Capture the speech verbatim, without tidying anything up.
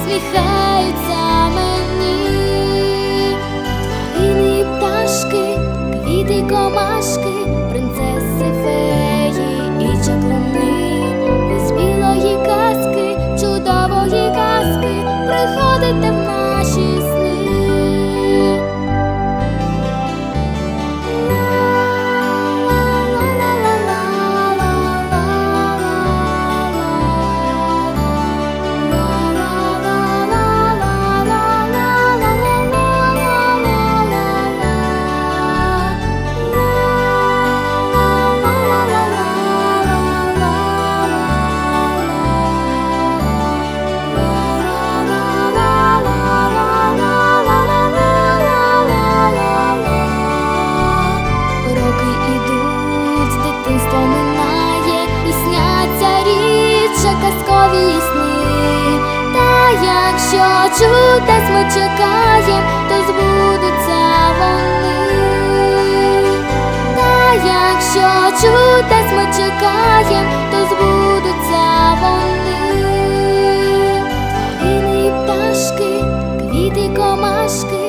усміхаються мені. Тварини і пташки, квіти й комашки, принцеси, феї і чаклуни. Ви з білої казки, чудової казки, приходите в наші сни. Казкові сни, та якщо чудес ми чекаєм, то збудуться вони. Та якщо чудес ми чекаєм, то збудуться вони. Тварини і пташки, квіти й комашки,